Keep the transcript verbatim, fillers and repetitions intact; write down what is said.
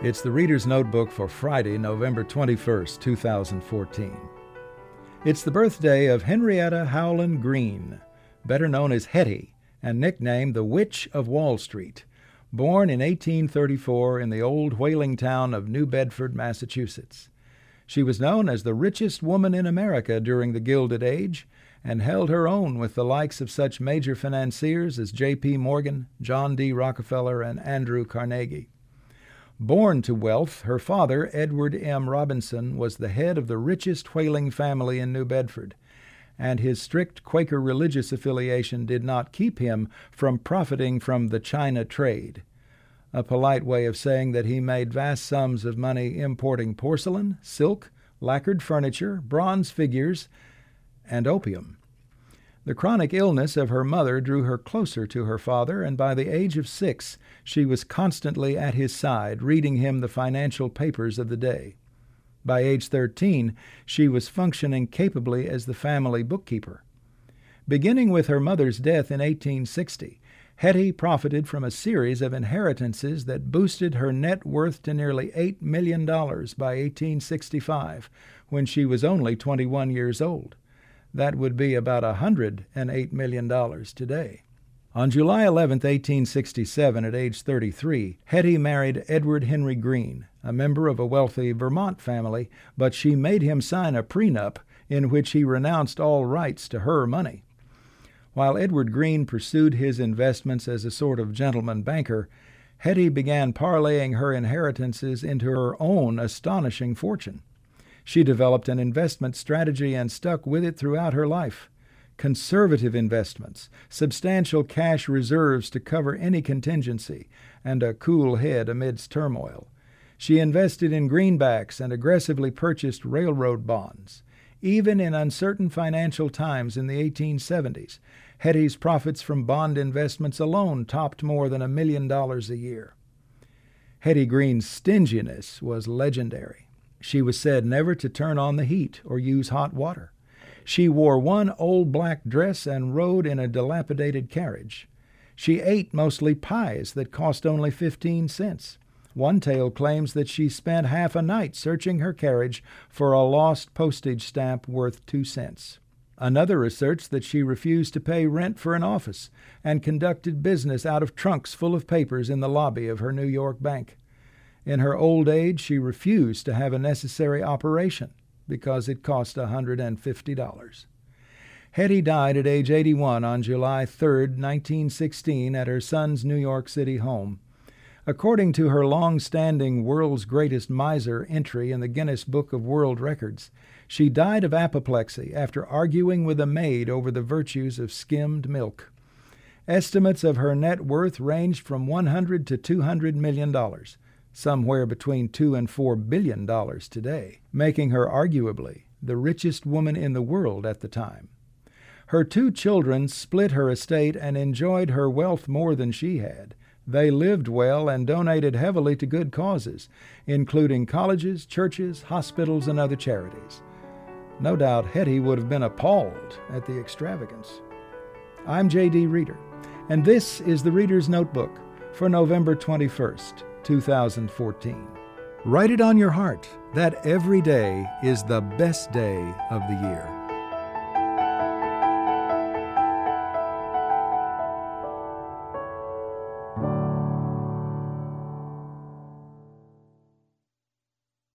It's the Reader's Notebook for Friday, November twenty-first, two thousand fourteen. It's the birthday of Henrietta Howland Green, better known as Hetty, and nicknamed the Witch of Wall Street, born in eighteen thirty-four in the old whaling town of New Bedford, Massachusetts. She was known as the richest woman in America during the Gilded Age and held her own with the likes of such major financiers as J P Morgan, John D. Rockefeller, and Andrew Carnegie. Born to wealth, her father, Edward M. Robinson, was the head of the richest whaling family in New Bedford, and his strict Quaker religious affiliation did not keep him from profiting from the China trade, a polite way of saying that he made vast sums of money importing porcelain, silk, lacquered furniture, bronze figures, and opium. The chronic illness of her mother drew her closer to her father, and by the age of six, she was constantly at his side, reading him the financial papers of the day. By age thirteen, she was functioning capably as the family bookkeeper. Beginning with her mother's death in eighteen sixty, Hetty profited from a series of inheritances that boosted her net worth to nearly eight million dollars by eighteen sixty-five, when she was only twenty-one years old. That would be about one hundred eight million dollars today. On July eleventh, eighteen sixty-seven, at age thirty-three, Hetty married Edward Henry Green, a member of a wealthy Vermont family, but she made him sign a prenup in which he renounced all rights to her money. While Edward Green pursued his investments as a sort of gentleman banker, Hetty began parlaying her inheritances into her own astonishing fortune. She developed an investment strategy and stuck with it throughout her life. Conservative investments, substantial cash reserves to cover any contingency, and a cool head amidst turmoil. She invested in greenbacks and aggressively purchased railroad bonds. Even in uncertain financial times in the eighteen seventies, Hetty's profits from bond investments alone topped more than a million dollars a year. Hetty Green's stinginess was legendary. She was said never to turn on the heat or use hot water. She wore one old black dress and rode in a dilapidated carriage. She ate mostly pies that cost only fifteen cents. One tale claims that she spent half a night searching her carriage for a lost postage stamp worth two cents. Another asserts that she refused to pay rent for an office and conducted business out of trunks full of papers in the lobby of her New York bank. In her old age, she refused to have a necessary operation because it cost one hundred fifty dollars. Hetty died at age eighty-one on July third, nineteen sixteen, at her son's New York City home. According to her long-standing World's Greatest Miser entry in the Guinness Book of World Records, she died of apoplexy after arguing with a maid over the virtues of skimmed milk. Estimates of her net worth ranged from one hundred to two hundred million dollars. Somewhere between two and four billion dollars today, making her arguably the richest woman in the world at the time. Her two children split her estate and enjoyed her wealth more than she had. They lived well and donated heavily to good causes, including colleges, churches, hospitals, and other charities. No doubt Hetty would have been appalled at the extravagance. I'm J D Reader, and this is the Reader's Notebook for November twenty-first, two thousand fourteen. Write it on your heart that every day is the best day of the year.